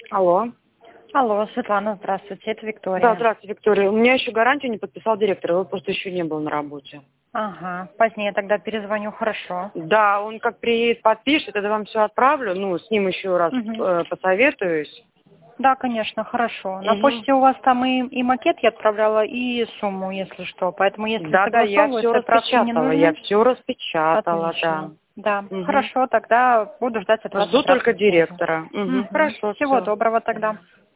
Алло. Алло, Светлана, здравствуйте, это Виктория. Да, здравствуйте, Виктория. У меня еще гарантию не подписал директор, его просто еще не был на работе. Ага, позднее тогда перезвоню, хорошо. Да, он как приедет, подпишет, это вам все отправлю, с ним еще раз посоветуюсь. Да, конечно, хорошо. На почте у вас там и макет я отправляла, и сумму, если что. Поэтому, если Да, я согласовывать, все отправки не распечатала, нужны. Да. Отлично. Да, хорошо, тогда буду ждать от вас Жду только обратной связи. директора. Хорошо, Всего все. доброго тогда.